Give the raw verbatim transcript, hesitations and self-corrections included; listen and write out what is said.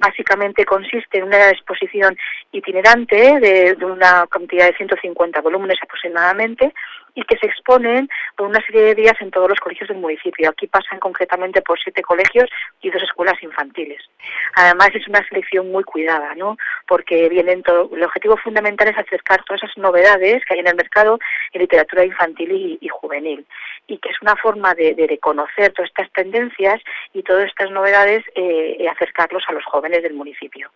básicamente consiste en una exposición itinerante de, de una cantidad de ciento cincuenta volúmenes aproximadamente, y que se exponen por una serie de días en todos los colegios del municipio. Aquí pasan concretamente por siete colegios y dos escuelas infantiles. Además es una selección muy cuidada, ¿no? Porque vienen todo, el objetivo fundamental es acercar todas esas novedades que hay en el mercado en literatura infantil y, y juvenil, y que es una forma de, de, de conocer todas estas tendencias y todas estas novedades, eh, y acercarlos a los jóvenes del municipio.